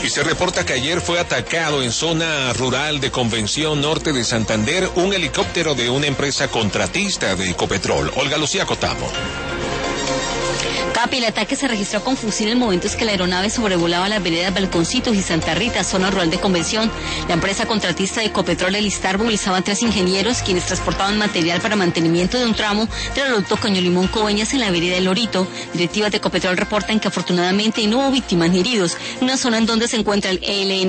Y se reporta que ayer fue atacado en zona rural de Convención Norte de Santander un helicóptero de una empresa contratista de Ecopetrol. Olga Lucía Cotamo. Capi, el ataque se registró con fusil en momentos que la aeronave sobrevolaba las veredas Balconcitos y Santa Rita, zona rural de Convención. La empresa contratista de Ecopetrol Elistar movilizaba 3 ingenieros quienes transportaban material para mantenimiento de un tramo del oleoducto Caño-Limón Coveñas en la vereda El Lorito. Directivas de Ecopetrol reportan que afortunadamente no hubo víctimas ni heridos en una zona en donde se encuentra el ELN.